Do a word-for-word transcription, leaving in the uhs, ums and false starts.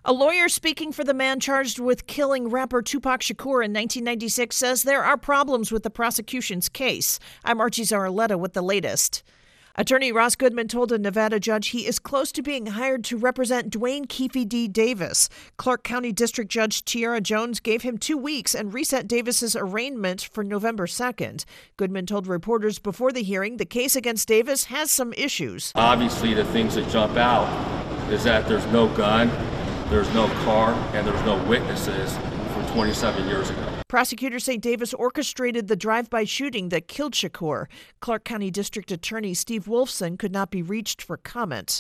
A lawyer speaking for the man charged with killing rapper Tupac Shakur in nineteen ninety-six says there are problems with the prosecution's case. I'm Archie Zaraletta with the latest. Attorney Ross Goodman told a Nevada judge he is close to being hired to represent Dwayne Keefe D. Davis. Clark County District Judge Tiara Jones gave him two weeks and reset Davis's arraignment for November second. Goodman told reporters before the hearing the case against Davis has some issues. Obviously, the things that jump out is that there's no gun, there's no car, and there's no witnesses from twenty-seven years ago. Prosecutors say Davis orchestrated the drive-by shooting that killed Shakur. Clark County District Attorney Steve Wolfson could not be reached for comment.